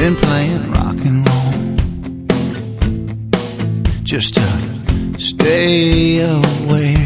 been playing rock and roll just to stay away.